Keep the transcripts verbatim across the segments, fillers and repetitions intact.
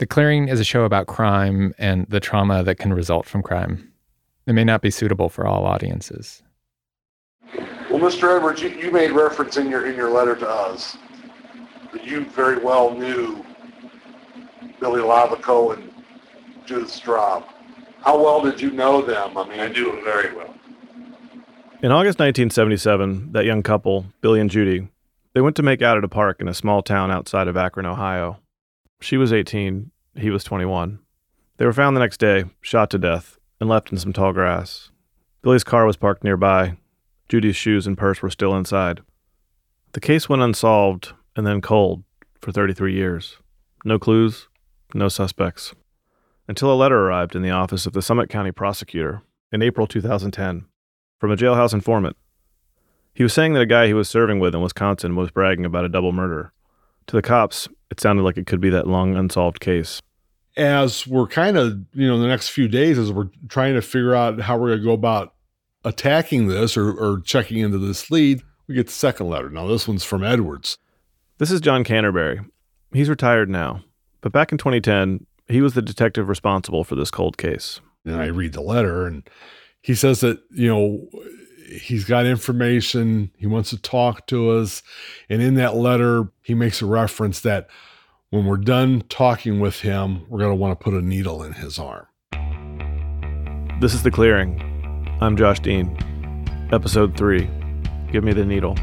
The Clearing is a show about crime and the trauma that can result from crime. It may not be suitable for all audiences. Well, Mister Edwards, you, you made reference in your in your letter to us that you very well knew Billy Lavaco and Judith Straub. How well did you know them? I mean, I knew them very well. In August nineteen seventy-seven, that young couple, Billy and Judy, they went to make out at a park in a small town outside of Akron, Ohio. She was eighteen, he was twenty-one. They were found the next day, shot to death, and left in some tall grass. Billy's car was parked nearby. Judy's shoes and purse were still inside. The case went unsolved and then cold for thirty-three years. No clues, no suspects. Until a letter arrived in the office of the Summit County prosecutor in April two thousand ten from a jailhouse informant. He was saying that a guy he was serving with in Wisconsin was bragging about a double murder. To the cops, it sounded like it could be that long unsolved case. As we're kind of, you know, the next few days, as we're trying to figure out how we're going to go about attacking this or, or checking into this lead, we get the second letter. Now, this one's from Edwards. This is John Canterbury. He's retired now, but back in twenty ten, he was the detective responsible for this cold case. And I read the letter, and he says that, you know, he's got information, he wants to talk to us, and in that letter, he makes a reference that when we're done talking with him, we're going to want to put a needle in his arm. This is The Clearing. I'm Josh Dean. Episode three, Give Me the Needle.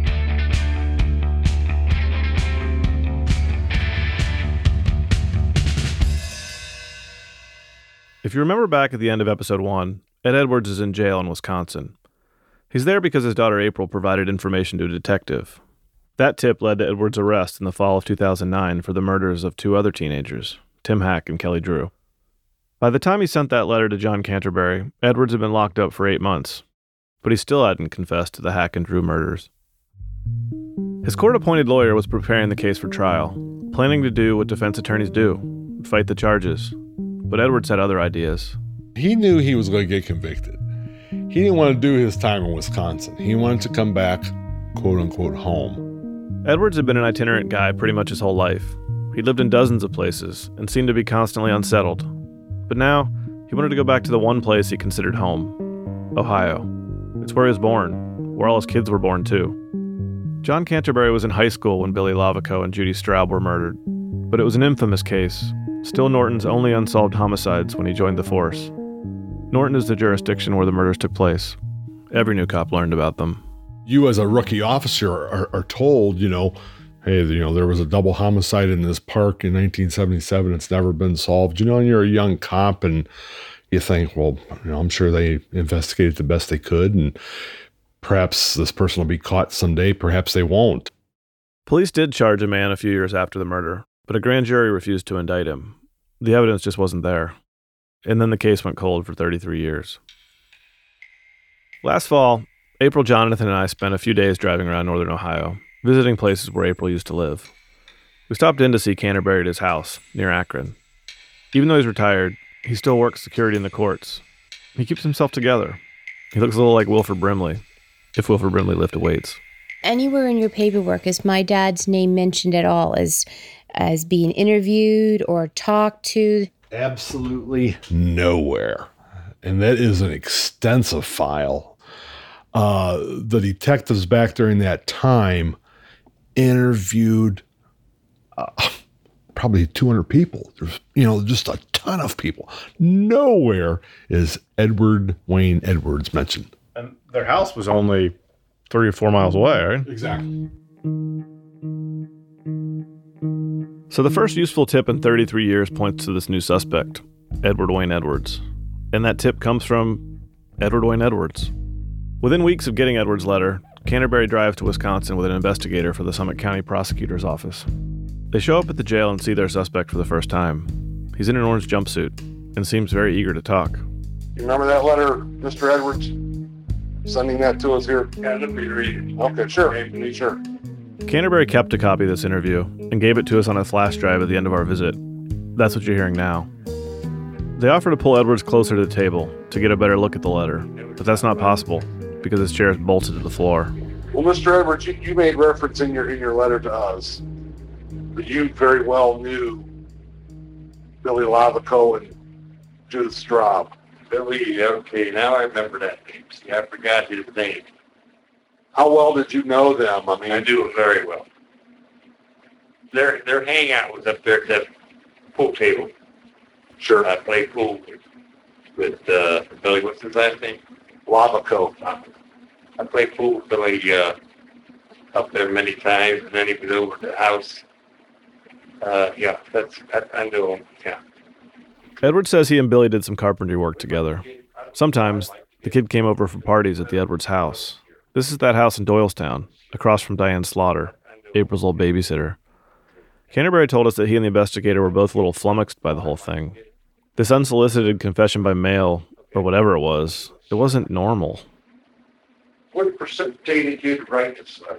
If you remember back at the end of episode one, Ed Edwards is in jail in Wisconsin. He's there because his daughter April provided information to a detective. That tip led to Edwards' arrest in the fall of two thousand nine for the murders of two other teenagers, Tim Hack and Kelly Drew. By the time he sent that letter to John Canterbury, Edwards had been locked up for eight months, but he still hadn't confessed to the Hack and Drew murders. His court-appointed lawyer was preparing the case for trial, planning to do what defense attorneys do, fight the charges. But Edwards had other ideas. He knew he was going to get convicted. He didn't want to do his time in Wisconsin. He wanted to come back, quote-unquote, home. Edwards had been an itinerant guy pretty much his whole life. He lived in dozens of places and seemed to be constantly unsettled. But now, he wanted to go back to the one place he considered home, Ohio. It's where he was born, where all his kids were born too. John Canterbury was in high school when Billy Lavaco and Judy Straub were murdered, but it was an infamous case, still Norton's only unsolved homicides when he joined the force. Norton is the jurisdiction where the murders took place. Every new cop learned about them. You as a rookie officer are, are told, you know, hey, you know, there was a double homicide in this park in nineteen seventy-seven. It's never been solved. You know, and you're a young cop and you think, well, you know, I'm sure they investigated the best they could and perhaps this person will be caught someday. Perhaps they won't. Police did charge a man a few years after the murder, but a grand jury refused to indict him. The evidence just wasn't there. And then the case went cold for thirty-three years. Last fall, April, Jonathan, and I spent a few days driving around northern Ohio, visiting places where April used to live. We stopped in to see Canterbury at his house, near Akron. Even though he's retired, he still works security in the courts. He keeps himself together. He looks a little like Wilford Brimley, if Wilford Brimley lifted weights. Anywhere in your paperwork, is my dad's name mentioned at all as, as being interviewed or talked to? Absolutely nowhere. And that is an extensive file. Uh, the detectives back during that time interviewed uh, probably two hundred people. There's, you know, just a ton of people. Nowhere is Edward Wayne Edwards mentioned. And their house was only three or four miles away, right? Exactly. So the first useful tip in thirty-three years points to this new suspect, Edward Wayne Edwards. And that tip comes from Edward Wayne Edwards. Within weeks of getting Edwards' letter, Canterbury drives to Wisconsin with an investigator for the Summit County prosecutor's office. They show up at the jail and see their suspect for the first time. He's in an orange jumpsuit and seems very eager to talk. You remember that letter, Mister Edwards? Sending that to us here? Yeah, let me read it. Okay, sure, sure. Canterbury kept a copy of this interview and gave it to us on a flash drive at the end of our visit. That's what you're hearing now. They offer to pull Edwards closer to the table to get a better look at the letter, but that's not possible because his chair is bolted to the floor. Well, Mister Edwards, you, you made reference in your in your letter to us that you very well knew Billy Lavaco and Judith Straub. Billy, okay, now I remember that name. See, I forgot his name. How well did you know them? I mean, I do it very well. Their their hangout was up there at that pool table. sure. I played pool with, with uh, Billy. What's his last name? Lavaco. I played pool with Billy uh, up there many times, and then he was over at the house. Uh, yeah, that's I, I know him. Yeah. Edward says he and Billy did some carpentry work together. Sometimes the kid came over for parties at the Edwards house. This is that house in Doylestown, across from Diane Slaughter, April's old babysitter. Canterbury told us that he and the investigator were both a little flummoxed by the whole thing. This unsolicited confession by mail, or whatever it was, it wasn't normal. What precipitated you to write this letter?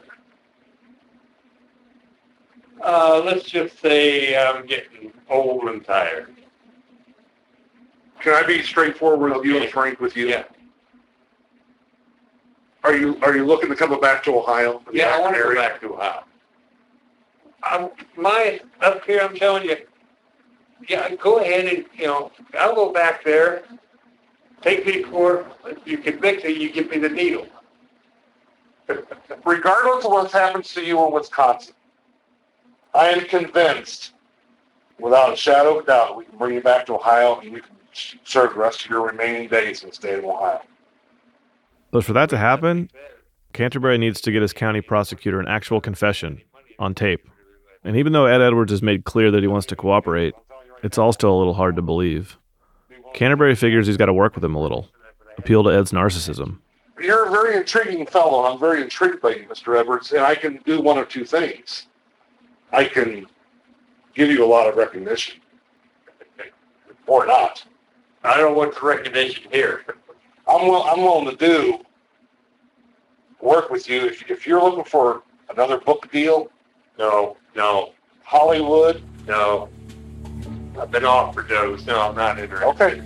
Uh, let's just say I'm getting old and tired. Can I be straightforward with you Okay. and frank with you? Yeah. Are you are you looking to come back to Ohio? Yeah, I want to go back to Ohio. I'm, my, up here, I'm telling you, yeah, go ahead and, you know, I'll go back there, take me to court, if you convict me, you give me the needle. Regardless of what happens to you in Wisconsin, I am convinced, without a shadow of doubt, we can bring you back to Ohio and you can serve the rest of your remaining days in the state of Ohio. But for that to happen, Canterbury needs to get his county prosecutor an actual confession on tape. And even though Ed Edwards has made clear that he wants to cooperate, it's all still a little hard to believe. Canterbury figures he's got to work with him a little, appeal to Ed's narcissism. You're a very intriguing fellow, and I'm very intrigued by you, Mister Edwards, and I can do one of two things. I can give you a lot of recognition, or not. I don't want the recognition here. I'm, will, I'm willing to do work with you. If, if you're looking for another book deal, No, no, Hollywood, no. I've been offered those. No, I'm not interested. okay.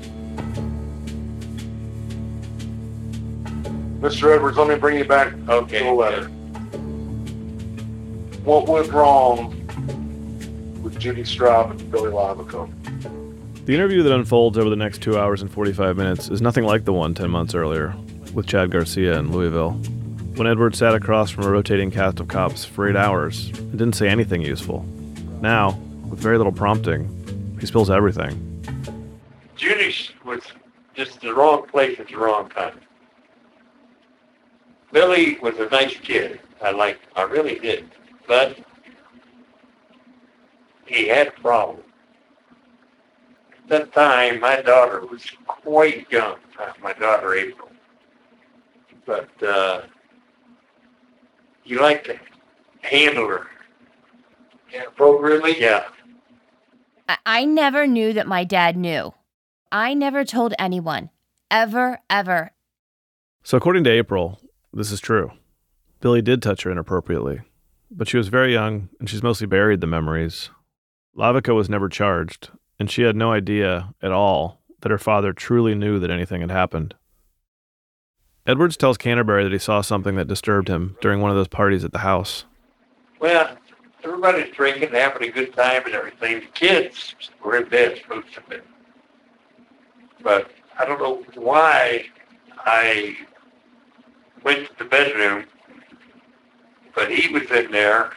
Mister Edwards, let me bring you back Okay. to the letter. What went wrong with Judy Straub and Billy Lavaco? The interview that unfolds over the next two hours and forty-five minutes is nothing like the one ten months earlier with Chad Garcia in Louisville, when Edward sat across from a rotating cast of cops for eight hours and didn't say anything useful. Now, with very little prompting, he spills everything. Judy was just the wrong place at the wrong time. Billy was a nice kid. I liked him. I really did. But he had a problem. At that time, my daughter was quite young. My daughter, April. But uh, he liked to handle her appropriately. Yeah. I, I never knew that my dad knew. I never told anyone. Ever, ever. So according to April, this is true. Billy did touch her inappropriately, but she was very young and she's mostly buried the memories. Lavaco was never charged, and she had no idea at all that her father truly knew that anything had happened. Edwards tells Canterbury that he saw something that disturbed him during one of those parties at the house. Well, everybody's drinking, having a good time and everything. The kids were in bed, supposed to be. But I don't know why I went to the bedroom, but he was in there,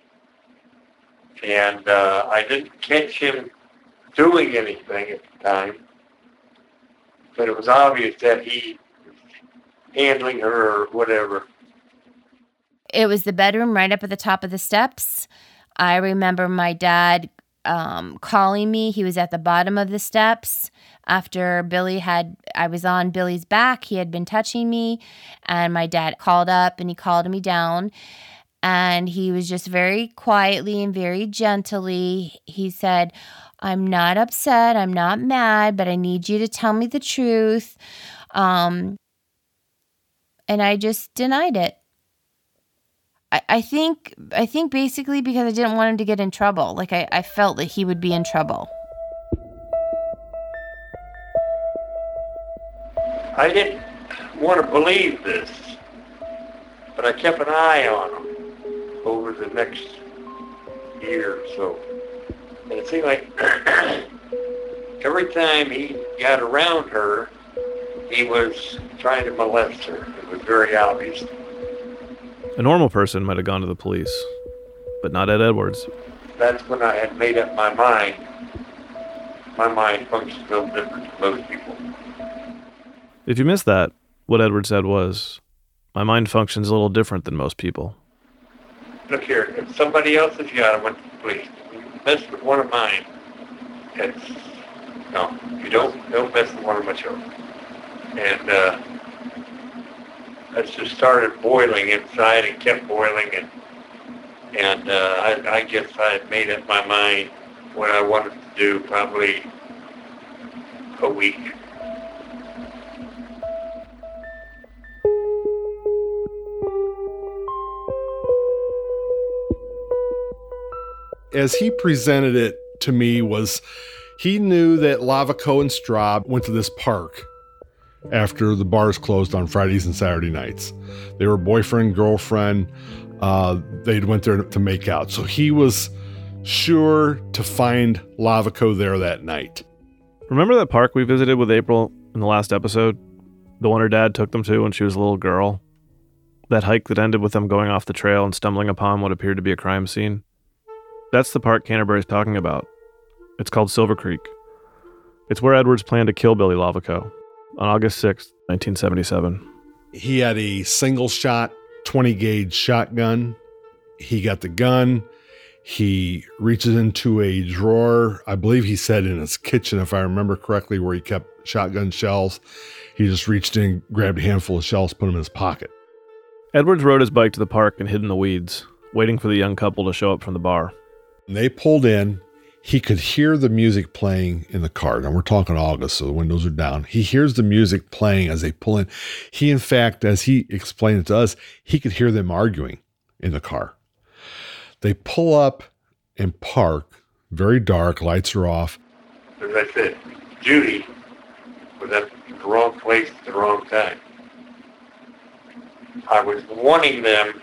and uh, I didn't catch him doing anything at the time. But it was obvious that he was handling her or whatever. It was the bedroom right up at the top of the steps. I remember my dad um, calling me. He was at the bottom of the steps after Billy had, I was on Billy's back. He had been touching me, and my dad called up and he called me down, and he was just very quietly and very gently. He said, "I'm not upset. I'm not mad, but I need you to tell me the truth." Um, and I just denied it. I, I think I think basically because I didn't want him to get in trouble. Like I, I felt that he would be in trouble. I didn't want to believe this, but I kept an eye on him over the next year or so. And it seemed like every time he got around her, he was trying to molest her. It was very obvious. A normal person might have gone to the police, but not Ed Edwards. That's when I had made up my mind. My mind functions a little different than most people. If you missed that, what Edwards said was, my mind functions a little different than most people. Look here, if somebody else's yacht went to the police, you mess with one of mine, it's, no, you don't, don't mess with one of my children. And uh, that just started boiling inside and kept boiling, and and uh, I, I guess I had made up my mind what I wanted to do probably a week. As he presented it to me was, he knew that Lavaco and Straub went to this park after the bars closed on Fridays and Saturday nights. They were boyfriend, girlfriend. Uh, they went there to make out. So he was sure to find Lavaco there that night. Remember that park we visited with April in the last episode? The one her dad took them to when she was a little girl? That hike that ended with them going off the trail and stumbling upon what appeared to be a crime scene? That's the park Canterbury's talking about. It's called Silver Creek. It's where Edwards planned to kill Billy Lavaco on August sixth, nineteen seventy-seven. He had a single shot, twenty gauge shotgun. He got the gun. He reaches into a drawer, I believe he said in his kitchen, if I remember correctly, where he kept shotgun shells. He just reached in, grabbed a handful of shells, put them in his pocket. Edwards rode his bike to the park and hid in the weeds, waiting for the young couple to show up from the bar. When they pulled in, he could hear the music playing in the car. Now, we're talking August, so the windows are down. He hears the music playing as they pull in. He, in fact, as he explained it to us, he could hear them arguing in the car. They pull up and park, very dark, lights are off. As I said, Judy was at the wrong place at the wrong time. I was wanting them,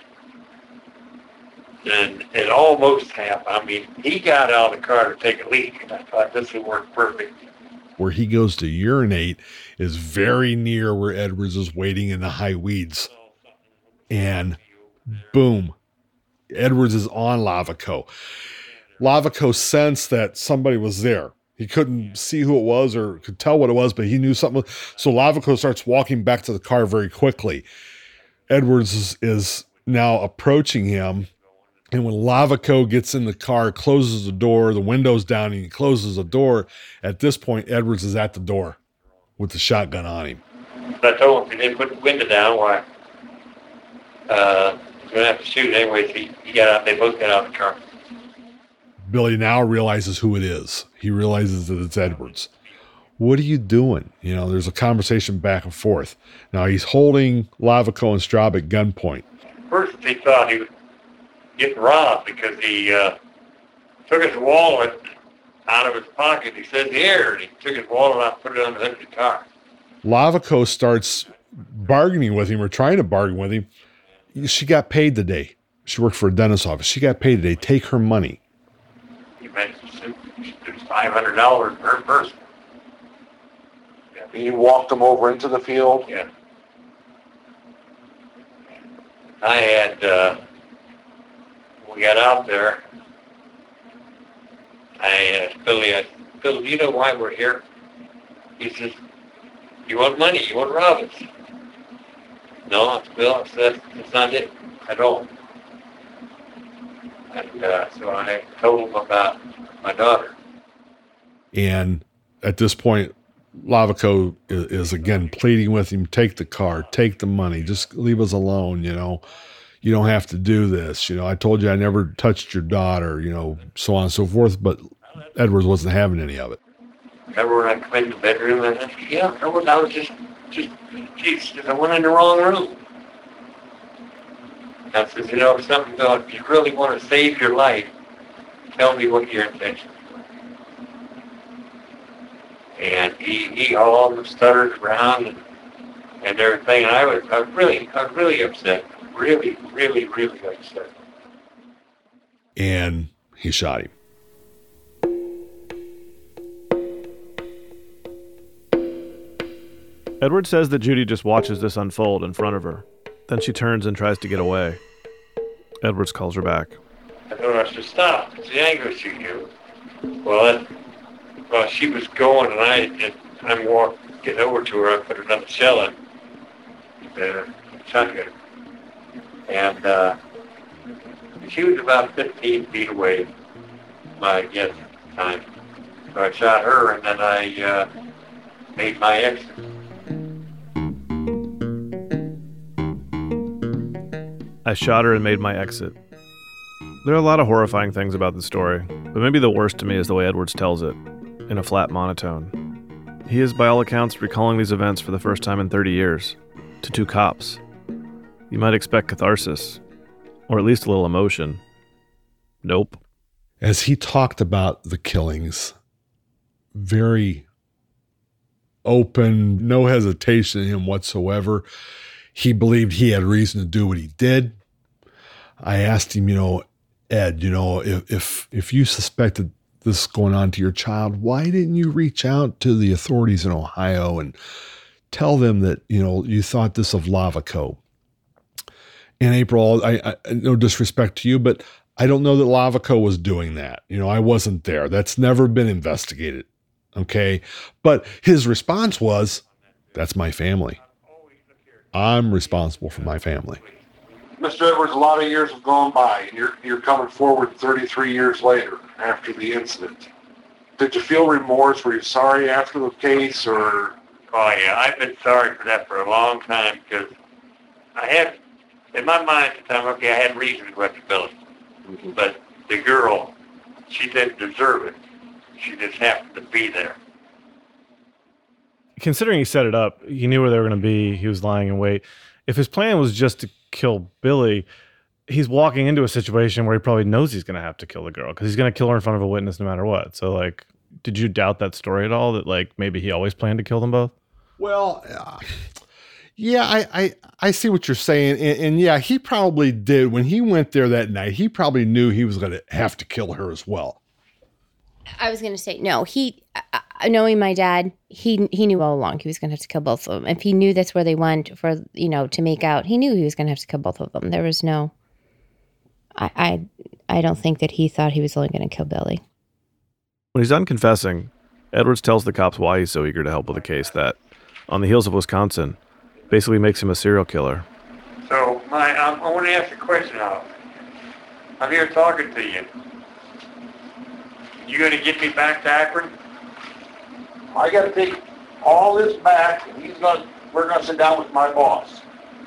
and it almost happened. I mean, he got out of the car to take a leak, and I thought this would work perfect. Where he goes to urinate is very near where Edwards is waiting in the high weeds. And boom, Edwards is on Lavaco. Lavaco sensed that somebody was there. He couldn't see who it was or could tell what it was, but he knew something was. So Lavaco starts walking back to the car very quickly. Edwards is, is now approaching him. And when Lavaco gets in the car, closes the door, the window's down, and he closes the door. At this point, Edwards is at the door with the shotgun on him. I told him if he didn't put the window down, why, uh, he's going to have to shoot anyway. So he, he got out, they both got out of the car. Billy now realizes who it is. He realizes that it's Edwards. What are you doing? You know, there's a conversation back and forth. Now he's holding Lavaco and Straub at gunpoint. First, he thought he was getting robbed because he uh, took his wallet out of his pocket. He said, here, and he took his wallet out and put it on the hood of the car. Lavaco starts bargaining with him or trying to bargain with him. She got paid today. She worked for a dentist's office. She got paid today. Take her money. He mentioned there's five hundred dollars per person. He walked them over into the field. Yeah. I had, uh, when we got out there, I asked Billy, I said, Bill, do you know why we're here? He says, you want money, you want to rob us. No, I said, Bill, I said, that's not it at all. And uh, so I told him about my daughter. And at this point, Lavaco is, is again pleading with him, take the car, take the money, just leave us alone, you know. You don't have to do this. You know, I told you I never touched your daughter, you know, so on and so forth. But Edwards wasn't having any of it. Remember when I come in the bedroom and I said, yeah, I was, I was just, just, geez, I went in the wrong room. I said, you know, if something goes, if you really want to save your life, tell me what your intention is. And he, he all stuttered around and, and everything. And I was, I was really, I was really upset. Really, really, really upset. And he shot him. Edwards says that Judy just watches this unfold in front of her. Then she turns and tries to get away. Edwards calls her back. I told her, I said, stop. See, I ain't going to shoot you. Well, that, well, she was going, and, I, and I'm walking, getting over to her. I put another shell in the shotgun. And uh, she was about fifteen feet away, my guess at the time. So I shot her, and then I uh, made my exit. I shot her and made my exit. There are a lot of horrifying things about this story, but maybe the worst to me is the way Edwards tells it, in a flat monotone. He is, by all accounts, recalling these events for the first time in thirty years, to two cops. You might expect catharsis, or at least a little emotion. Nope. As he talked about the killings, very open, no hesitation in him whatsoever. He believed he had reason to do what he did. I asked him, you know, Ed, you know, if if, if you suspected this going on to your child, why didn't you reach out to the authorities in Ohio and tell them that, you know, you thought this of Lavaco? And April, I, I no disrespect to you, but I don't know that Lavaco was doing that. You know, I wasn't there. That's never been investigated. Okay. But his response was, that's my family. I'm responsible for my family. Mister Edwards, a lot of years have gone by, and you're you're coming forward thirty-three years later after the incident. Did you feel remorse? Were you sorry after the case, or? Oh yeah, I've been sorry for that for a long time because I had, in my mind at the time, okay, I had reason to go after Billy, mm-hmm. But the girl, she didn't deserve it. She just happened to be there. Considering he set it up, he knew where they were going to be. He was lying in wait. If his plan was just to kill Billy, he's walking into a situation where he probably knows he's going to have to kill the girl because he's going to kill her in front of a witness no matter what. So, like, did you doubt that story at all? That like maybe he always planned to kill them both? Well, uh, yeah, I, I I see what you're saying, and, and yeah, he probably did. When he went there that night, he probably knew he was going to have to kill her as well. I was going to say, no, he, uh, knowing my dad, he he knew all along he was going to have to kill both of them. If he knew that's where they went for, you know, to make out, he knew he was going to have to kill both of them. There was no, I, I, I don't think that he thought he was only going to kill Billy. When he's done confessing, Edwards tells the cops why he's so eager to help with a case that, on the heels of Wisconsin, basically makes him a serial killer. So, my, um, I want to ask a question now. I'm here talking to you. You going to get me back to Akron? I got to take all this back, and he's going. We're going to sit down with my boss.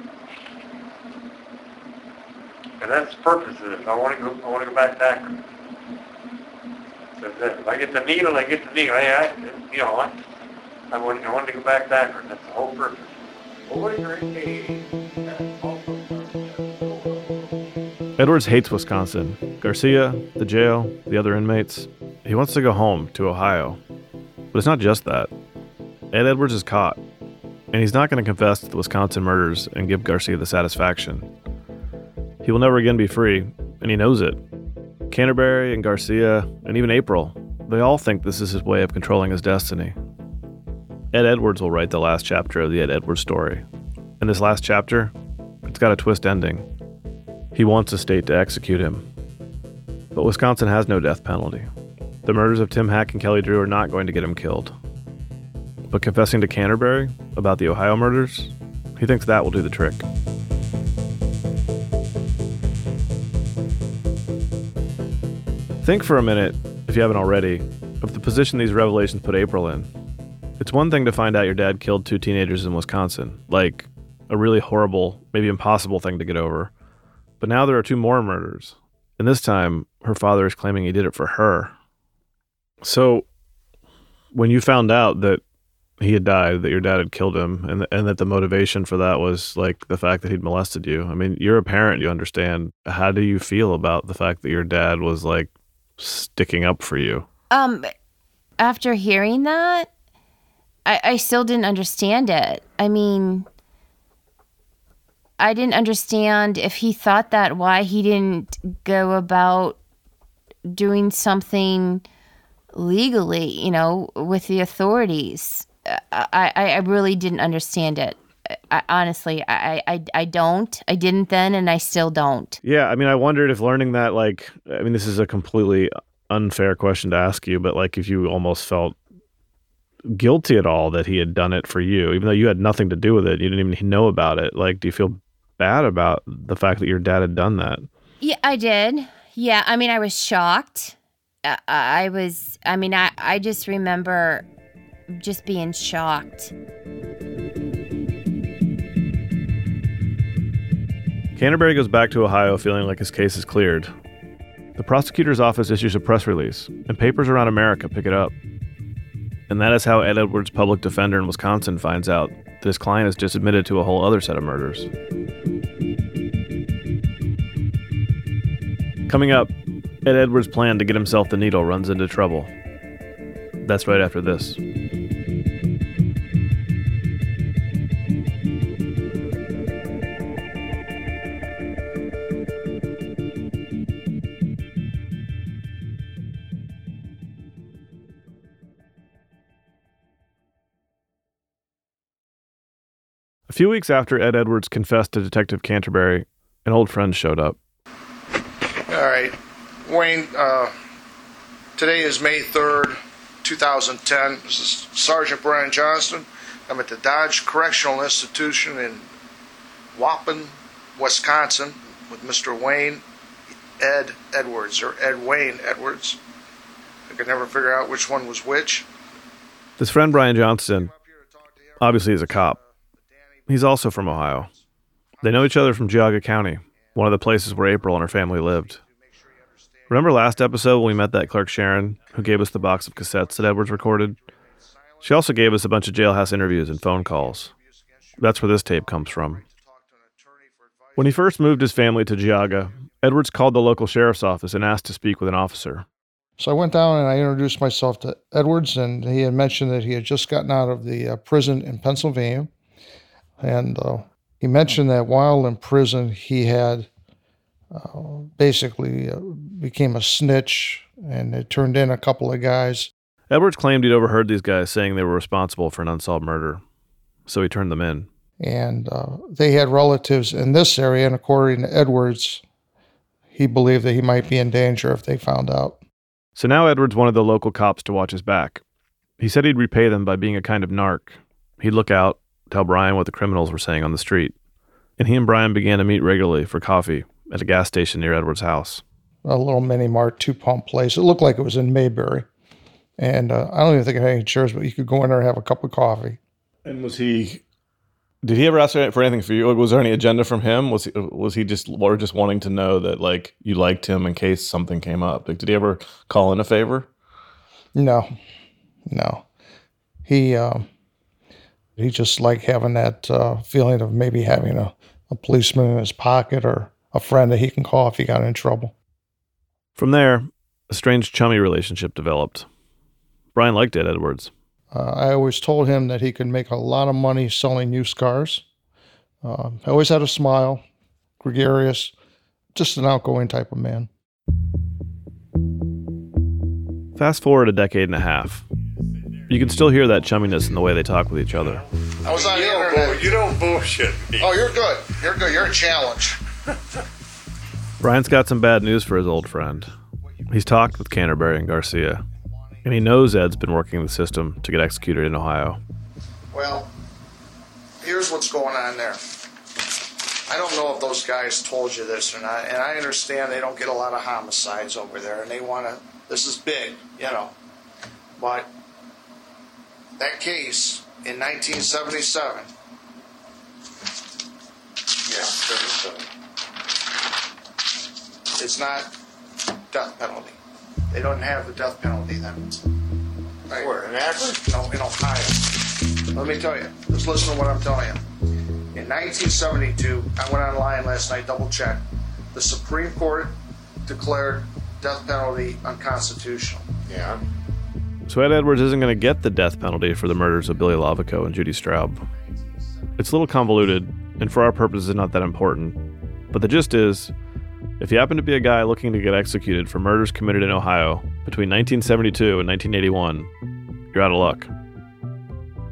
And that's the purpose of this. I want to go. I want to go back to Akron. So if I get the needle, I get the needle. Hey, I, you know, I, I want. I want to go back to Akron. That's the whole purpose. Well, what are your A Edwards hates Wisconsin, Garcia, the jail, the other inmates. He wants to go home to Ohio. But it's not just that. Ed Edwards is caught, and he's not going to confess to the Wisconsin murders and give Garcia the satisfaction. He will never again be free, and he knows it. Canterbury and Garcia, and even April, they all think this is his way of controlling his destiny. Ed Edwards will write the last chapter of the Ed Edwards story. And this last chapter, it's got a twist ending. He wants the state to execute him. But Wisconsin has no death penalty. The murders of Tim Hack and Kelly Drew are not going to get him killed. But confessing to Canterbury about the Ohio murders, he thinks that will do the trick. Think for a minute, if you haven't already, of the position these revelations put April in. It's one thing to find out your dad killed two teenagers in Wisconsin, like a really horrible, maybe impossible thing to get over. But now there are two more murders, and this time her father is claiming he did it for her. So when you found out that he had died, that your dad had killed him, and and that the motivation for that was like the fact that he'd molested you, I mean, you're a parent, you understand. How do you feel about the fact that your dad was like sticking up for you? Um, after hearing that, I, I still didn't understand it. I mean, I didn't understand if he thought that, why he didn't go about doing something legally, you know, with the authorities. I, I really didn't understand it. I, honestly, I, I, I don't. I didn't then, and I still don't. Yeah, I mean, I wondered if learning that, like, I mean, this is a completely unfair question to ask you, but like if you almost felt guilty at all that he had done it for you, even though you had nothing to do with it, you didn't even know about it. Like, do you feel bad about the fact that your dad had done that? Yeah, I did. Yeah, I mean, I was shocked. I, I was, I mean, I, I just remember just being shocked. Canterbury goes back to Ohio feeling like his case is cleared. The prosecutor's office issues a press release, and papers around America pick it up. And that is how Ed Edwards' public defender in Wisconsin finds out that his client is just admitted to a whole other set of murders. Coming up, Ed Edwards' plan to get himself the needle runs into trouble. That's right after this. A few weeks after Ed Edwards confessed to Detective Canterbury, an old friend showed up. All right, Wayne, uh, today is May third, two thousand ten. This is Sergeant Brian Johnston. I'm at the Dodge Correctional Institution in Waupun, Wisconsin, with Mister Wayne Ed Edwards, or Ed Wayne Edwards. I could never figure out which one was which. This friend Brian Johnston obviously is a cop. He's also from Ohio. They know each other from Geauga County, one of the places where April and her family lived. Remember last episode when we met that clerk Sharon, who gave us the box of cassettes that Edwards recorded? She also gave us a bunch of jailhouse interviews and phone calls. That's where this tape comes from. When he first moved his family to Geauga, Edwards called the local sheriff's office and asked to speak with an officer. So I went down and I introduced myself to Edwards, and he had mentioned that he had just gotten out of the uh, prison in Pennsylvania. And uh, he mentioned that while in prison, he had uh, basically uh, became a snitch, and it turned in a couple of guys. Edwards claimed he'd overheard these guys saying they were responsible for an unsolved murder, so he turned them in. And uh, they had relatives in this area, and according to Edwards, he believed that he might be in danger if they found out. So now Edwards wanted the local cops to watch his back. He said he'd repay them by being a kind of narc. He'd look out, tell Brian what the criminals were saying on the street. And he and Brian began to meet regularly for coffee at a gas station near Edwards' house. A little mini-mart, two-pump place. It looked like it was in Mayberry. And uh, I don't even think it had any chairs, but you could go in there and have a cup of coffee. And was he... Did he ever ask for anything for you? Was there any agenda from him? Was he, was he just or just wanting to know that, like, you liked him in case something came up? Like, did he ever call in a favor? No. No. He... Uh, He just liked having that uh, feeling of maybe having a, a policeman in his pocket or a friend that he can call if he got in trouble. From there, a strange chummy relationship developed. Brian liked Ed Edwards. Uh, I always told him that he could make a lot of money selling used cars. Uh, I always had a smile, gregarious, just an outgoing type of man. Fast forward a decade and a half. You can still hear that chumminess in the way they talk with each other. I was on You the don't, internet. bull- you don't bullshit me. Oh, you're good. You're good. You're a challenge. Brian's got some bad news for his old friend. He's talked with Canterbury and Garcia, and he knows Ed's been working the system to get executed in Ohio. Well, here's what's going on there. I don't know if those guys told you this or not, and I understand they don't get a lot of homicides over there, and they want to, this is big, you know, but that case in nineteen seventy-seven, yeah, seventy-seven, it's not death penalty. They don't have the death penalty then. Right. Where, in Akron? No, in Ohio. Let me tell you, just listen to what I'm telling you. In nineteen seventy-two, I went online last night, double checked. The Supreme Court declared death penalty unconstitutional. Yeah. So Ed Edwards isn't going to get the death penalty for the murders of Billy Lovaco and Judy Straub. It's a little convoluted, and for our purposes not that important. But the gist is, if you happen to be a guy looking to get executed for murders committed in Ohio between nineteen seventy-two and nineteen eighty-one, you're out of luck.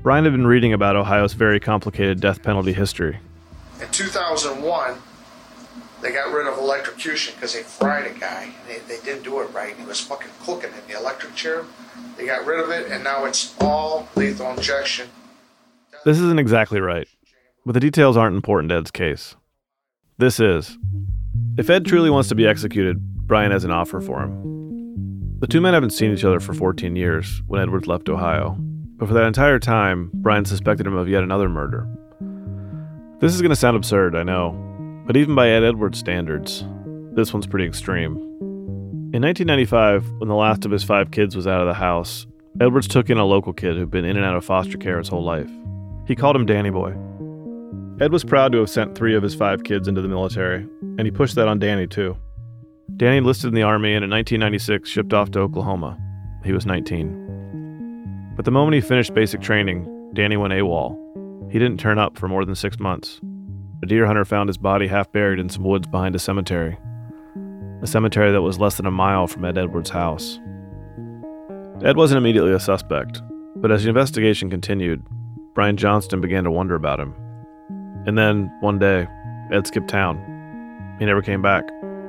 Brian had been reading about Ohio's very complicated death penalty history. In two thousand one, they got rid of electrocution because they fried a guy. They, they didn't do it right. He was fucking cooking in the electric chair. They got rid of it, and now it's all lethal injection. This isn't exactly right, but the details aren't important to Ed's case. This is. If Ed truly wants to be executed, Brian has an offer for him. The two men haven't seen each other for fourteen years when Edwards left Ohio, but for that entire time, Brian suspected him of yet another murder. This is going to sound absurd, I know, but even by Ed Edwards standards, this one's pretty extreme. In nineteen ninety-five, when the last of his five kids was out of the house, Edwards took in a local kid who'd been in and out of foster care his whole life. He called him Danny Boy. Ed was proud to have sent three of his five kids into the military, and he pushed that on Danny too. Danny enlisted in the Army and in nineteen ninety-six shipped off to Oklahoma. He was nineteen. But the moment he finished basic training, Danny went AWOL. He didn't turn up for more than six months. A deer hunter found his body half buried in some woods behind a cemetery. A cemetery that was less than a mile from Ed Edwards' house. Ed wasn't immediately a suspect, but as the investigation continued, Brian Johnston began to wonder about him. And then, one day, Ed skipped town. He never came back.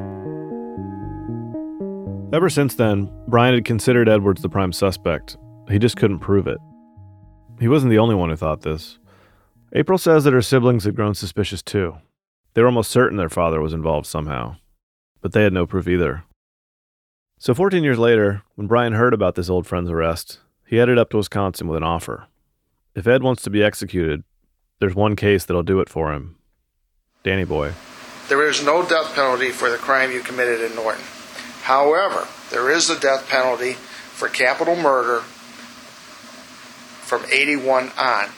Ever since then, Brian had considered Edwards the prime suspect. He just couldn't prove it. He wasn't the only one who thought this. April says that her siblings had grown suspicious too. They were almost certain their father was involved somehow, but they had no proof either. So fourteen years later, when Brian heard about this old friend's arrest, he headed up to Wisconsin with an offer. If Ed wants to be executed, there's one case that'll do it for him. Danny Boy. There is no death penalty for the crime you committed in Norton. However, there is a death penalty for capital murder from eighty-one on.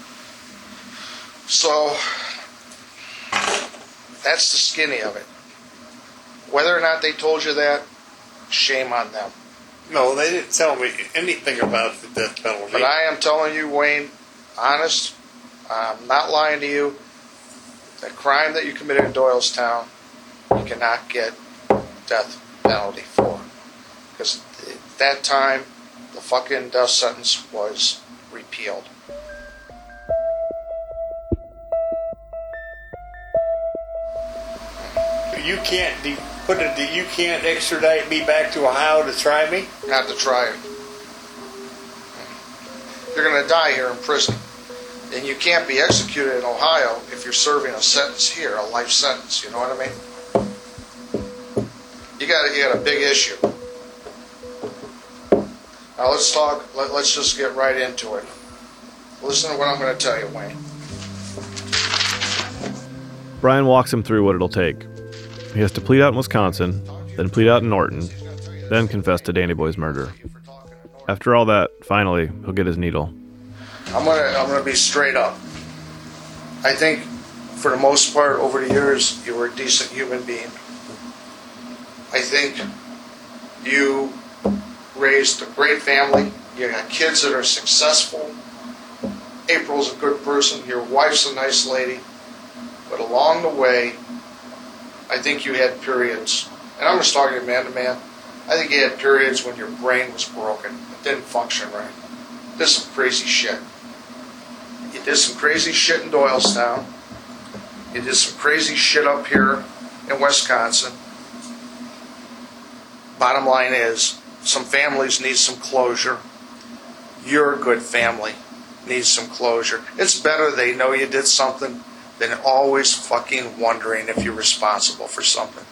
So, that's the skinny of it. Whether or not they told you that, shame on them. No, they didn't tell me anything about the death penalty. But I am telling you, Wayne, honest, I'm not lying to you. The crime that you committed in Doylestown, you cannot get death penalty for. Because at that time, the fucking death sentence was repealed. You can't de- put it. De- you can't extradite me back to Ohio to try me. Not to try it. You're going to die here in prison, and you can't be executed in Ohio if you're serving a sentence here, a life sentence. You know what I mean? You got you got a big issue. Now let's talk. Let, let's just get right into it. Listen to what I'm going to tell you, Wayne. Brian walks him through what it'll take. He has to plead out in Wisconsin, then plead out in Norton, then confess to Danny Boy's murder. After all that, finally, he'll get his needle. I'm gonna I'm gonna be straight up. I think, for the most part, over the years, you were a decent human being. I think you raised a great family. You got kids that are successful. April's a good person. Your wife's a nice lady. But along the way, I think you had periods, and I'm just talking to man to man, I think you had periods when your brain was broken. It didn't function right. You did some crazy shit. You did some crazy shit in Doylestown. You did some crazy shit up here in Wisconsin. Bottom line is, some families need some closure. You're a good family. Needs some closure. It's better they know you did something than always fucking wondering if you're responsible for something.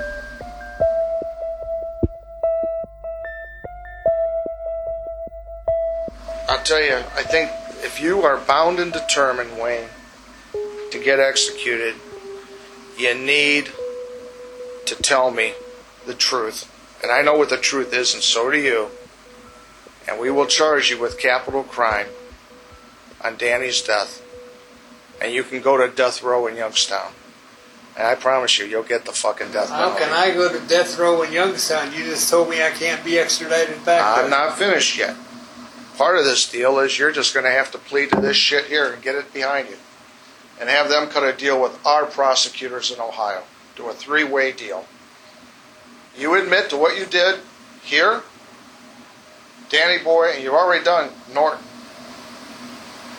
I'll tell you, I think if you are bound and determined, Wayne, to get executed, you need to tell me the truth. And I know what the truth is, and so do you. And we will charge you with capital crime on Danny's death. And you can go to death row in Youngstown. And I promise you, you'll get the fucking death penalty. How can I go to death row in Youngstown? You just told me I can't be extradited back there. I'm not finished yet. Part of this deal is you're just going to have to plead to this shit here and get it behind you. And have them cut a deal with our prosecutors in Ohio. Do a three-way deal. You admit to what you did here, Danny Boy, and you've already done Norton.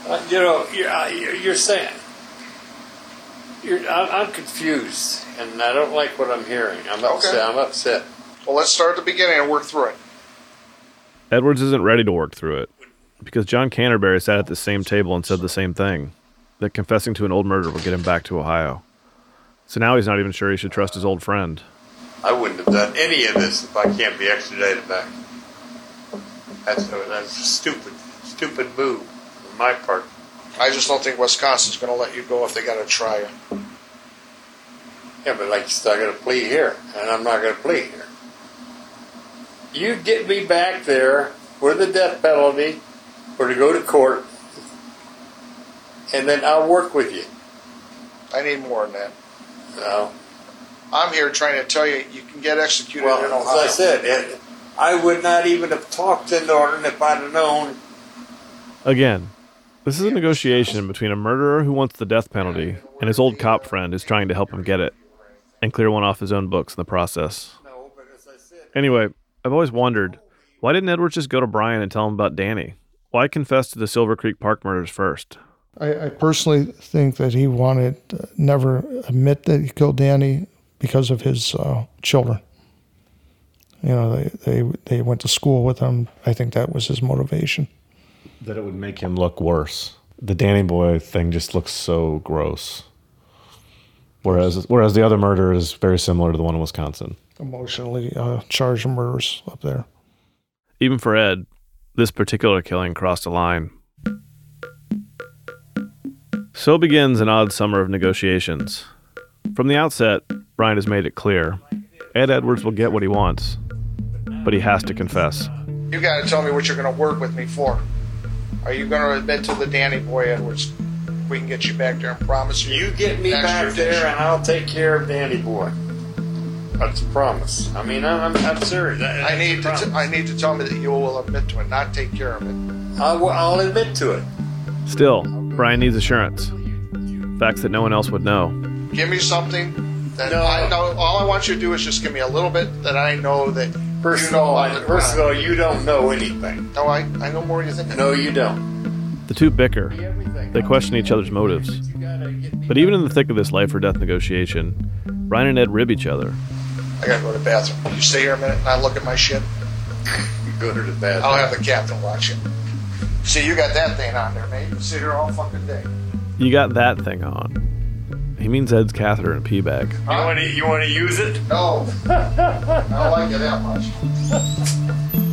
Uh, you know, you're, uh, you're saying, you're, I'm confused, and I don't like what I'm hearing. I'm upset. Okay. I'm upset. Well, let's start at the beginning and work through it. Edwards isn't ready to work through it because John Canterbury sat at the same table and said the same thing, that confessing to an old murder would get him back to Ohio. So now he's not even sure he should trust his old friend. I wouldn't have done any of this if I can't be extradited back. That's a, that's a stupid, stupid move on my part. I just don't think Wisconsin's going to let you go if they got to try you. Yeah, but like you said, I got to plea here, and I'm not going to plea here. You get me back there for the death penalty or to go to court, and then I'll work with you. I need more than that. No. I'm here trying to tell you you can get executed Well, in Ohio. as I said, it, I would not even have talked to Norton if I'd have known. Again, this is a negotiation between a murderer who wants the death penalty and his old cop friend who's trying to help him get it and clear one off his own books in the process. No, but as I said, Anyway, I've always wondered, why didn't Edwards just go to Brian and tell him about Danny? Why confess to the Silver Creek Park murders first? I, I personally think that he wanted to never admit that he killed Danny because of his uh, children. You know, they, they they went to school with him. I think that was his motivation. That it would make him look worse. The Danny Boy thing just looks so gross. Whereas whereas the other murder is very similar to the one in Wisconsin. Emotionally uh, charged murders up there. Even for Ed, this particular killing crossed a line. So begins an odd summer of negotiations. From the outset, Brian has made it clear. Ed Edwards will get what he wants, but he has to confess. You got to tell me what you're going to work with me for. Are you going to admit to the Danny Boy, Edwards? We can get you back there and promise you. you get me back extradition. there, and I'll take care of Danny Boy. That's a promise. I mean, I'm, I'm, I'm serious. That- I that's need a to. promise. T- I need to tell me that you will admit to it, not take care of it. I will, I'll admit to it. Still, Brian needs assurance. Facts that no one else would know. Give me something that No. I know. All I want you to do is just give me a little bit that I know that First you of know all, about the first of crime. all, you don't know anything. No, I, I know more than you think. No, you don't. The two bicker. They question each other's motives. You gotta get me But even in the thick of this life or death negotiation, Brian and Ed rib each other. I gotta go to the bathroom. You stay here a minute and I look at my shit. go to the bathroom. I'll have the captain watch it. See, you got that thing on there, man. You can sit here all fucking day. You got that thing on. He means Ed's catheter and pee bag. You want to? You want to use it? No, I don't like it that much.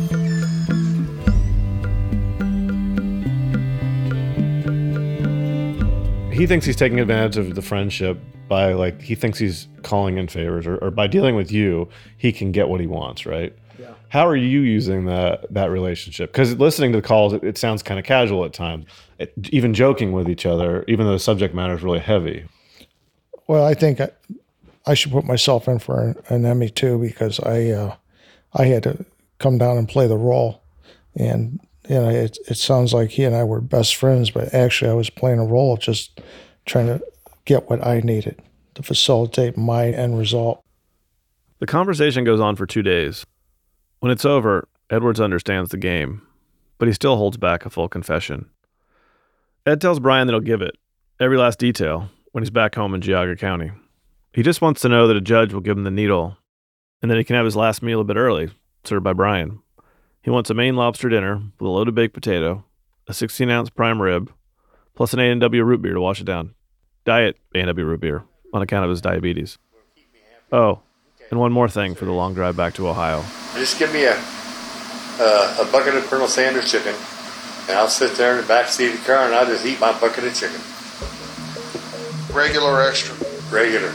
He thinks he's taking advantage of the friendship by, like, he thinks he's calling in favors, or, or by dealing with you, he can get what he wants, right? Yeah. How are you using that that relationship? Because listening to the calls, it, it sounds kind of casual at times, it, even joking with each other, even though the subject matter is really heavy. Well, I think I, I should put myself in for an, an Emmy too, because I uh, I had to come down and play the role, and you know it it sounds like he and I were best friends, but actually I was playing a role of just trying to get what I needed to facilitate my end result. The conversation goes on for two days. When it's over, Edwards understands the game, but he still holds back a full confession. Ed tells Brian that he'll give it, every last detail, when he's back home in Geauga County. He just wants to know that a judge will give him the needle, and that he can have his last meal a bit early, served by Brian. He wants a Maine lobster dinner with a loaded baked potato, a sixteen-ounce prime rib, plus an A and W root beer to wash it down. Diet A and W root beer, on account of his diabetes. Oh, and one more thing for the long drive back to Ohio. Just give me a uh, a bucket of Colonel Sanders chicken, and I'll sit there in the back seat of the car and I'll just eat my bucket of chicken. Regular or extra? Regular.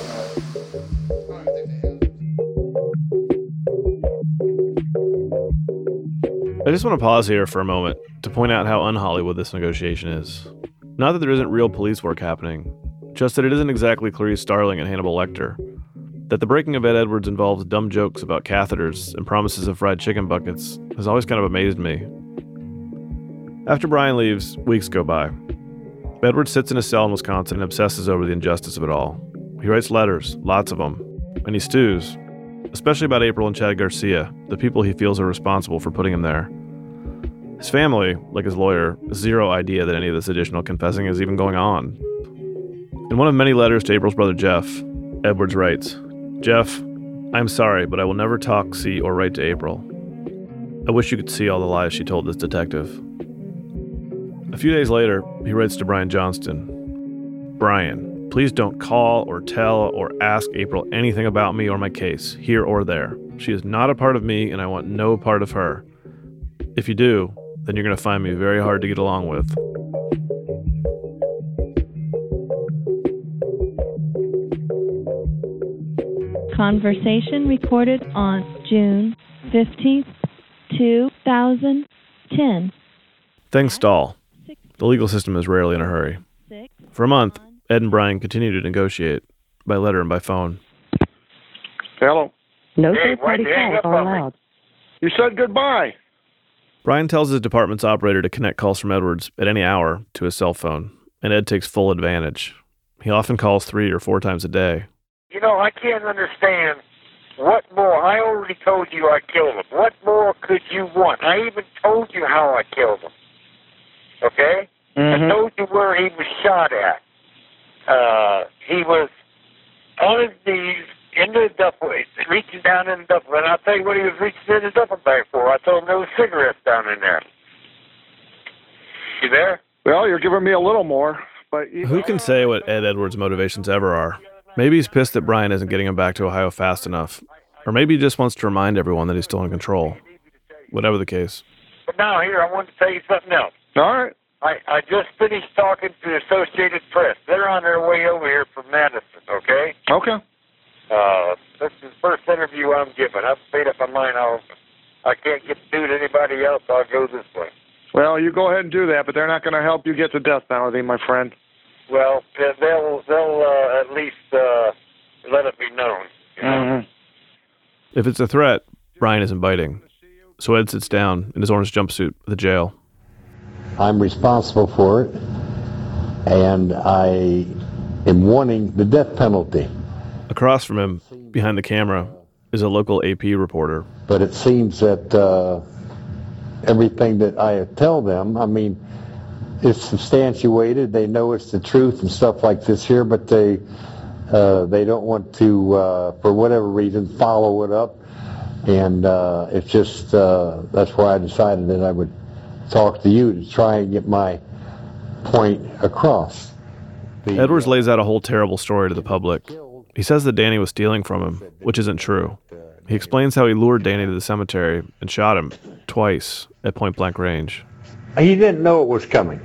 I just want to pause here for a moment to point out how un-Hollywood this negotiation is. Not that there isn't real police work happening, just that it isn't exactly Clarice Starling and Hannibal Lecter. That the breaking of Ed Edwards involves dumb jokes about catheters and promises of fried chicken buckets has always kind of amazed me. After Brian leaves, weeks go by. Edwards sits in a cell in Wisconsin and obsesses over the injustice of it all. He writes letters, lots of them, and he stews, especially about April and Chad Garcia, the people he feels are responsible for putting him there. His family, like his lawyer, has zero idea that any of this additional confessing is even going on. In one of many letters to April's brother Jeff, Edwards writes, "Jeff, I'm sorry, but I will never talk, see, or write to April. I wish you could see all the lies she told this detective." A few days later, he writes to Brian Johnston, "Brian, please don't call or tell or ask April anything about me or my case, here or there. She is not a part of me, and I want no part of her. If you do, then you're going to find me very hard to get along with." Conversation recorded on June fifteenth, two thousand ten. Things stall. The legal system is rarely in a hurry. For a month, Ed and Brian continue to negotiate, by letter and by phone. Hello. No Hey, third-party why'd you hang calls up are on me? allowed. You said goodbye. Brian tells his department's operator to connect calls from Edwards at any hour to his cell phone, and Ed takes full advantage. He often calls three or four times a day. You know, I can't understand what more. I already told you I killed him. What more could you want? I even told you how I killed him. Okay? Mm-hmm. I told you where he was shot at. Uh, he was on his knees in the duffel, reaching down in the duffel. And I'll tell you what he was reaching in the duffel bag for. I told him there was cigarettes down in there. You there? Well, you're giving me a little more, but you Who can say what Ed Edwards' motivations ever are? Maybe he's pissed that Brian isn't getting him back to Ohio fast enough. Or maybe he just wants to remind everyone that he's still in control. Whatever the case. But now, here, I want to tell you something else. All right. I, I just finished talking to the Associated Press. They're on their way over here from Madison, okay? Okay. Uh, this is the first interview I'm giving. I've made up my mind. I'll, I can't get to do to anybody else. I'll go this way. Well, you go ahead and do that, but they're not going to help you get the death penalty, my friend. Well, they'll they'll uh, at least uh, let it be known. You know? Mm-hmm. If it's a threat, Brian isn't biting. So Ed sits down in his orange jumpsuit at the jail. I'm responsible for it, and I am wanting the death penalty. Across from him, behind the camera, is a local A P reporter. But it seems that uh, everything that I tell them, I mean, it's substantiated. They know it's the truth and stuff like this here, but they uh, they don't want to, uh, for whatever reason, follow it up. And uh, it's just, uh, that's why I decided that I would talk to you to try and get my point across. The, Edwards lays out a whole terrible story to the public. He says that Danny was stealing from him, which isn't true. He explains how he lured Danny to the cemetery and shot him twice at point-blank range. He didn't know it was coming.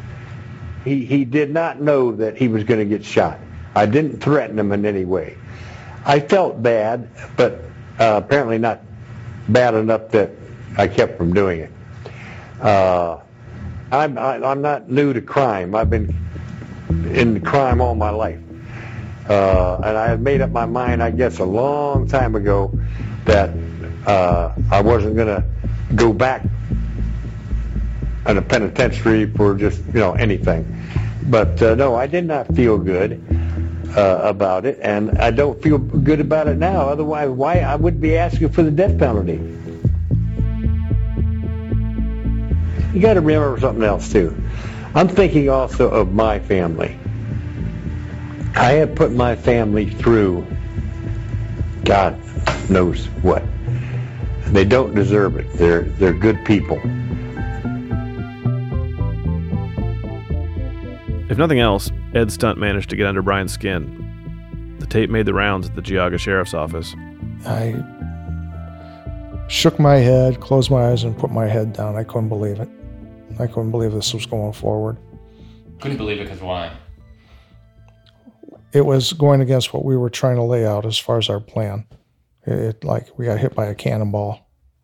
He he did not know that he was going to get shot. I didn't threaten him in any way. I felt bad, but uh, apparently not bad enough that I kept from doing it. Uh, I'm I, I'm not new to crime. I've been in crime all my life, uh, and I had made up my mind, I guess, a long time ago that uh, I wasn't going to go back in a penitentiary for just, you know, anything. But uh, no, I did not feel good uh, about it, and I don't feel good about it now. Otherwise, why I would be asking for the death penalty. You got to remember something else too. I'm thinking also of my family. I have put my family through God knows what. They don't deserve it. They're they're good people. If nothing else, Ed's stunt managed to get under Brian's skin. The tape made the rounds at the Geauga Sheriff's Office. I shook my head, closed my eyes, and put my head down. I couldn't believe it. I couldn't believe this was going forward. Couldn't believe it because why? It was going against what we were trying to lay out as far as our plan. It, it like we got hit by a cannonball.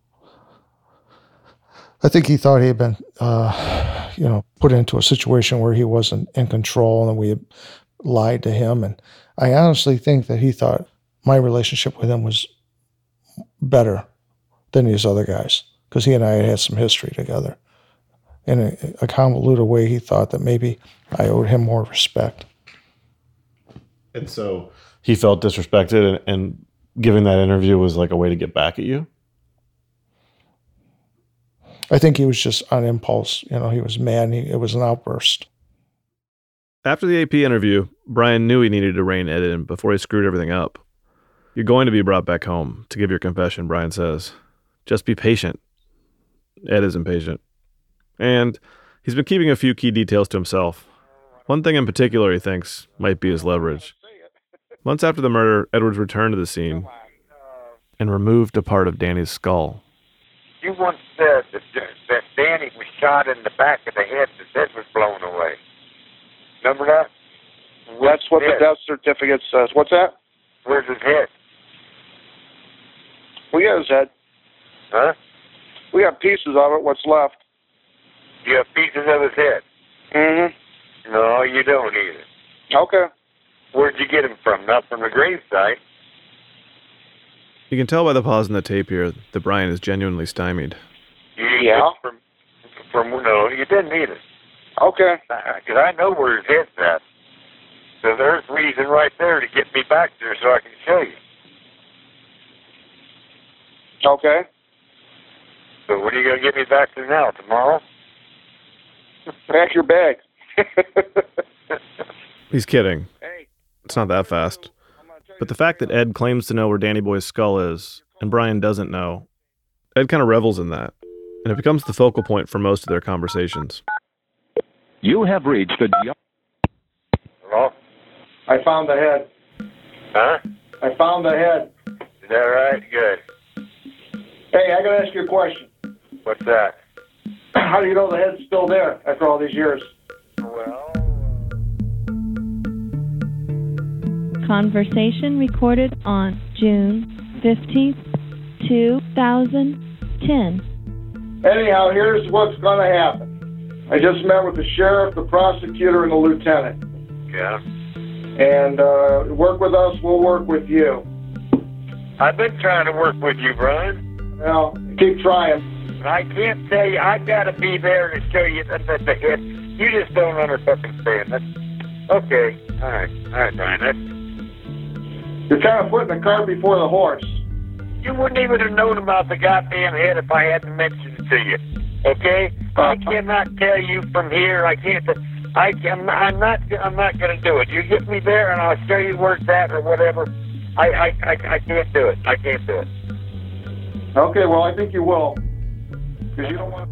I think he thought he had been, uh, you know, put into a situation where he wasn't in control, and we had lied to him. And I honestly think that he thought my relationship with him was better than these other guys, because he and I had had some history together. In a, a convoluted way, he thought that maybe I owed him more respect. And so he felt disrespected, and, and giving that interview was like a way to get back at you? I think he was just on impulse. You know, he was mad. He, it was an outburst. After the A P interview, Brian knew he needed to rein Ed in before he screwed everything up. You're going to be brought back home to give your confession, Brian says. Just be patient. Ed is impatient. And he's been keeping a few key details to himself. One thing in particular he thinks might be his leverage. Months after the murder, Edwards returned to the scene and removed a part of Danny's skull. You once said that, that Danny was shot in the back of the head, his head was blown away. Remember that? That's what the death certificate says. What's that? Where's his head? We got his head. Huh? We got pieces of it. What's left? You have pieces of his head? Mm-hmm. No, you don't either. Okay. Where'd you get him from? Not from the gravesite. You can tell by the pause in the tape here that Brian is genuinely stymied. You Yeah. From, from, no, you didn't either. Okay. Because I know where his head's at. So there's reason right there to get me back there so I can show you. Okay. So when are you going to get me back there now? Tomorrow? Pack your bag. He's kidding. It's not that fast. But the fact that Ed claims to know where Danny Boy's skull is, and Brian doesn't know, Ed kind of revels in that, and it becomes the focal point for most of their conversations. You have reached the... Hello? I found the head. Huh? I found the head. Is that right? Good. Hey, I got to ask you a question. What's that? How do you know the head's still there after all these years? Well... Conversation recorded on June fifteenth, two thousand ten. Anyhow, here's what's going to happen. I just met with the sheriff, the prosecutor, and the lieutenant. Yeah? And uh, work with us, we'll work with you. I've been trying to work with you, Brian. Well, keep trying. I can't tell you, I've got to be there to show you that, that the head, you just don't understand. That's, okay, all right, all right, Brian, that's... You're kind of putting the cart before the horse. You wouldn't even have known about the goddamn head if I hadn't mentioned it to you. Okay? I cannot tell you from here. I can't. I can. I'm not. I'm not going to do it. You get me there, and I'll show you where it's at or whatever. I. I. I, I can't do it. I can't do it. Okay. Well, I think you will. Because you don't want.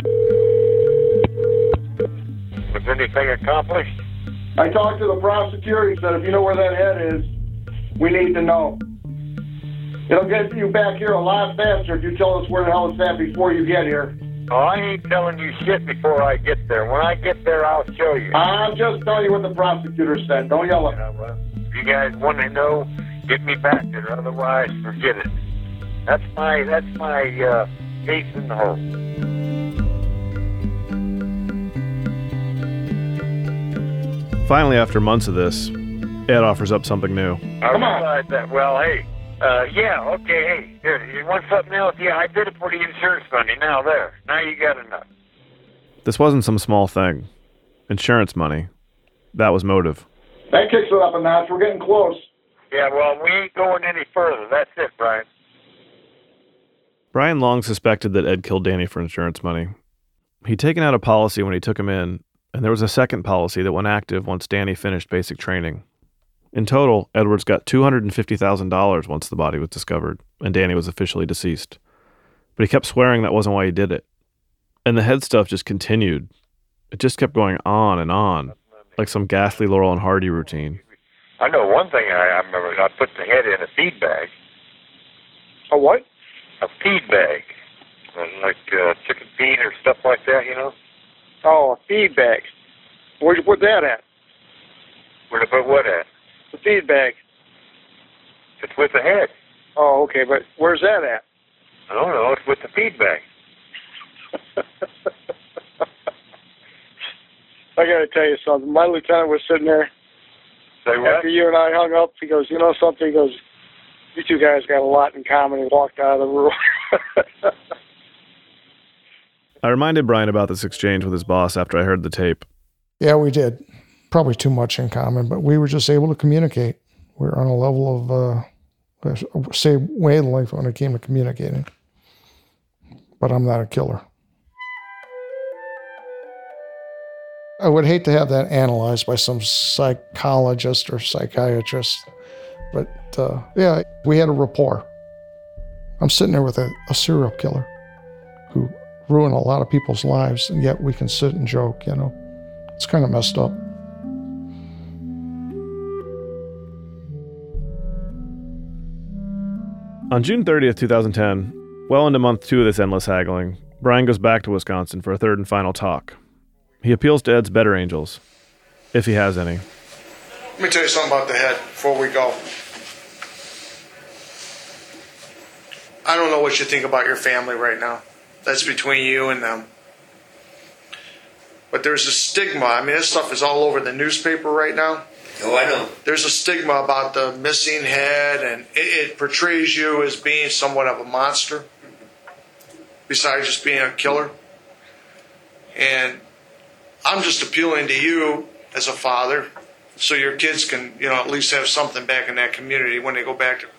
Was anything accomplished? I talked to the prosecutor. He said, if you know where that head is, we need to know. It'll get you back here a lot faster if you tell us where the hell it's at before you get here. Oh, I ain't telling you shit before I get there. When I get there, I'll show you. I'm just telling you what the prosecutor said. Don't yell at me. Well, if you guys want to know, get me back there. Otherwise, forget it. That's my that's my uh, case in the hole. Finally, after months of this, Ed offers up something new. I realized that. Well, hey. Uh, yeah, okay, hey, here, you want something else? Yeah, I did it for the insurance money. Now there. Now you got enough. This wasn't some small thing. Insurance money. That was motive. That kicks it up a notch. We're getting close. Yeah, well, we ain't going any further. That's it, Brian. Brian long suspected that Ed killed Danny for insurance money. He'd taken out a policy when he took him in, and there was a second policy that went active once Danny finished basic training. In total, Edwards got two hundred fifty thousand dollars once the body was discovered, and Danny was officially deceased. But he kept swearing that wasn't why he did it. And the head stuff just continued. It just kept going on and on, like some ghastly Laurel and Hardy routine. I know one thing I, I remember. I put the head in a feed bag. A what? A feed bag. Like uh, chicken feed or stuff like that, you know? Oh, a feed bag. Where'd you put that at? Where'd I put what at? The feed bag. It's with the head. Oh, okay, but where's that at? I don't know. It's with the feed bag. I got to tell you something. My lieutenant was sitting there. Say what? After you and I hung up, he goes, you know something? He goes, you two guys got a lot in common. He walked out of the room. I reminded Brian about this exchange with his boss after I heard the tape. Yeah, we did. Probably too much in common, but we were just able to communicate. We were on a level of, uh, same wavelength when it came to communicating. But I'm not a killer. I would hate to have that analyzed by some psychologist or psychiatrist. But uh, yeah, we had a rapport. I'm sitting there with a, a serial killer who ruined a lot of people's lives, and yet we can sit and joke, you know. It's kind of messed up. On June thirtieth, twenty ten, well into month two of this endless haggling, Brian goes back to Wisconsin for a third and final talk. He appeals to Ed's better angels, if he has any. Let me tell you something about the head before we go. I don't know what you think about your family right now. That's between you and them. But there's a stigma. I mean, this stuff is all over the newspaper right now. Oh, I know. There's a stigma about the missing head, and it, it portrays you as being somewhat of a monster, besides just being a killer. And I'm just appealing to you as a father, so your kids can, you know, at least have something back in that community when they go back to.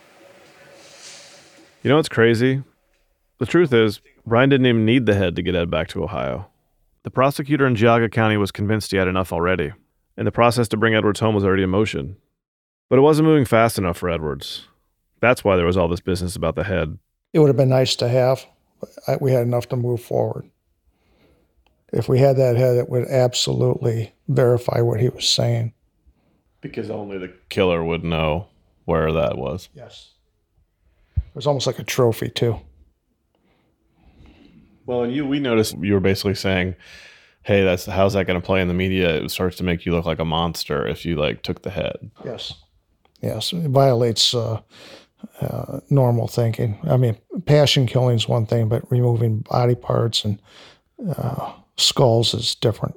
You know what's crazy? The truth is, Brian didn't even need the head to get Ed back to Ohio. The prosecutor in Geauga County was convinced he had enough already, and the process to bring Edwards home was already in motion. But it wasn't moving fast enough for Edwards. That's why there was all this business about the head. It would have been nice to have, but we had enough to move forward. If we had that head, it would absolutely verify what he was saying. Because only the killer would know where that was. Yes. It was almost like a trophy, too. Well, and you, we noticed you were basically saying, hey, that's how's that going to play in the media? It starts to make you look like a monster if you, like, took the head. Yes. Yes. It violates uh, uh, normal thinking. I mean, passion killing is one thing, but removing body parts and uh, skulls is different.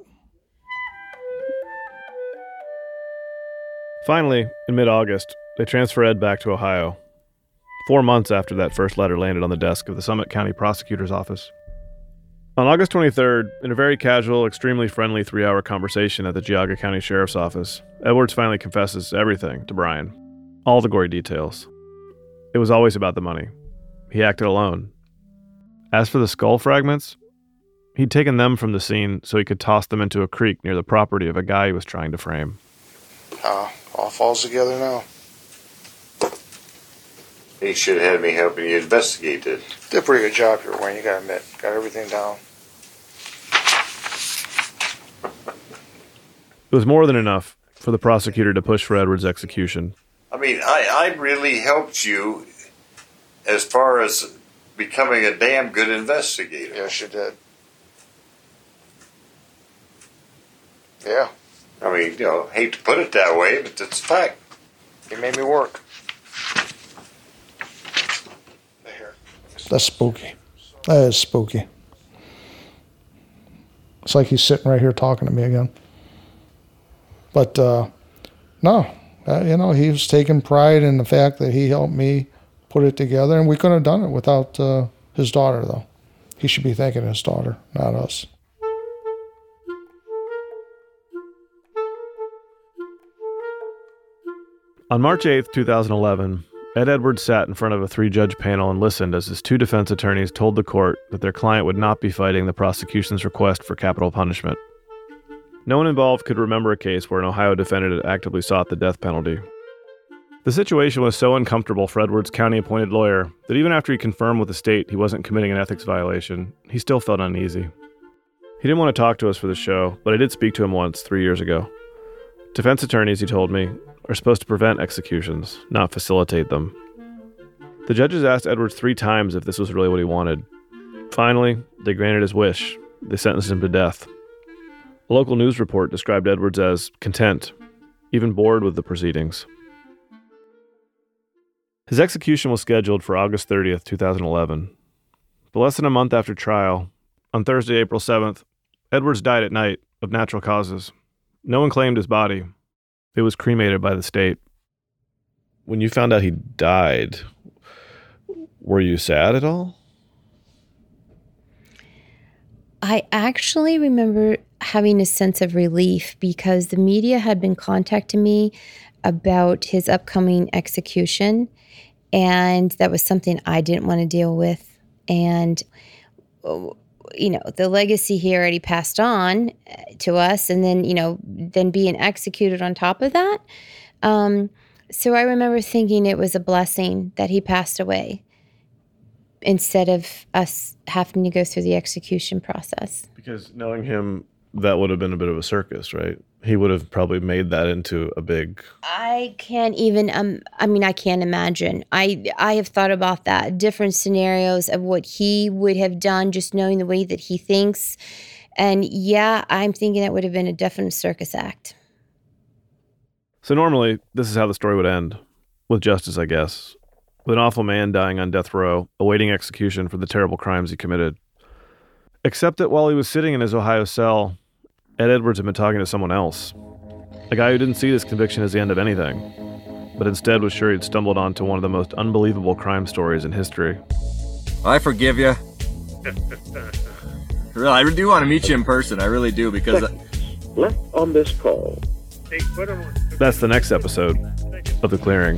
Finally, in mid-August, they transfer Ed back to Ohio. Four months after that first letter landed on the desk of the Summit County Prosecutor's Office. On August twenty-third, in a very casual, extremely friendly three-hour conversation at the Geauga County Sheriff's Office, Edwards finally confesses everything to Brian. All the gory details. It was always about the money. He acted alone. As for the skull fragments, he'd taken them from the scene so he could toss them into a creek near the property of a guy he was trying to frame. Uh, all falls together now. He should have had me helping you investigate it. Did a pretty good job here, Wayne. You gotta admit. Got everything down. It was more than enough for the prosecutor to push for Edwards' execution. I mean, I, I really helped you as far as becoming a damn good investigator. Yes, you did. Yeah. I mean, you know, hate to put it that way, but it's a fact. You made me work. That's spooky. That is spooky. It's like he's sitting right here talking to me again. But, uh, no, uh, you know, he was taking pride in the fact that he helped me put it together, and we couldn't have done it without uh, his daughter, though. He should be thanking his daughter, not us. On March eighth, twenty eleven, Ed Edwards sat in front of a three-judge panel and listened as his two defense attorneys told the court that their client would not be fighting the prosecution's request for capital punishment. No one involved could remember a case where an Ohio defendant had actively sought the death penalty. The situation was so uncomfortable for Edwards' county-appointed lawyer that even after he confirmed with the state he wasn't committing an ethics violation, he still felt uneasy. He didn't want to talk to us for the show, but I did speak to him once, three years ago. Defense attorneys, he told me, are supposed to prevent executions, not facilitate them. The judges asked Edwards three times if this was really what he wanted. Finally, they granted his wish. They sentenced him to death. A local news report described Edwards as content, even bored with the proceedings. His execution was scheduled for August thirtieth, twenty eleven. But less than a month after trial, on Thursday, April seventh, Edwards died at night of natural causes. No one claimed his body. It was cremated by the state. When you found out he died, were you sad at all? I actually remember having a sense of relief because the media had been contacting me about his upcoming execution, and that was something I didn't want to deal with. And you know, the legacy he already passed on to us, and then, you know, then being executed on top of that. Um, so I remember thinking it was a blessing that he passed away instead of us having to go through the execution process. Because knowing him, that would have been a bit of a circus, right? He would have probably made that into a big... I can't even, um, I mean, I can't imagine. I I have thought about that, different scenarios of what he would have done, just knowing the way that he thinks. And yeah, I'm thinking that would have been a definite circus act. So normally, this is how the story would end, with justice, I guess. With an awful man dying on death row, awaiting execution for the terrible crimes he committed. Except that while he was sitting in his Ohio cell, Ed Edwards had been talking to someone else. A guy who didn't see this conviction as the end of anything, but instead was sure he'd stumbled onto one of the most unbelievable crime stories in history. I forgive you. Really, I do want to meet you in person. I really do, because... Left on this call. That's the next episode of The Clearing.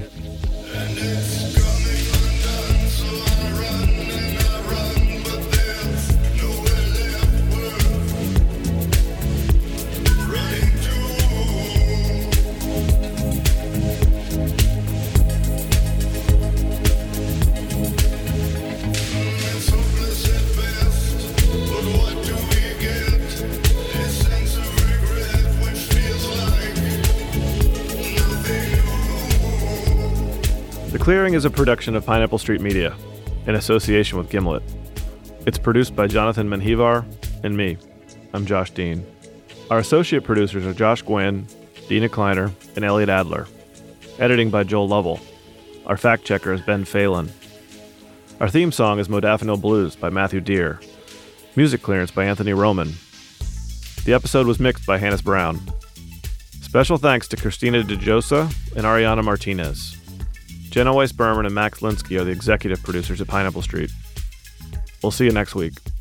The Clearing is a production of Pineapple Street Media, in association with Gimlet. It's produced by Jonathan Menjivar and me. I'm Josh Dean. Our associate producers are Josh Gwynn, Dina Kleiner, and Elliot Adler. Editing by Joel Lovell. Our fact checker is Ben Phelan. Our theme song is Modafinil Blues by Matthew Deere. Music clearance by Anthony Roman. The episode was mixed by Hannes Brown. Special thanks to Christina DeJosa and Ariana Martinez. Jenna Weiss Berman and Max Linsky are the executive producers at Pineapple Street. We'll see you next week.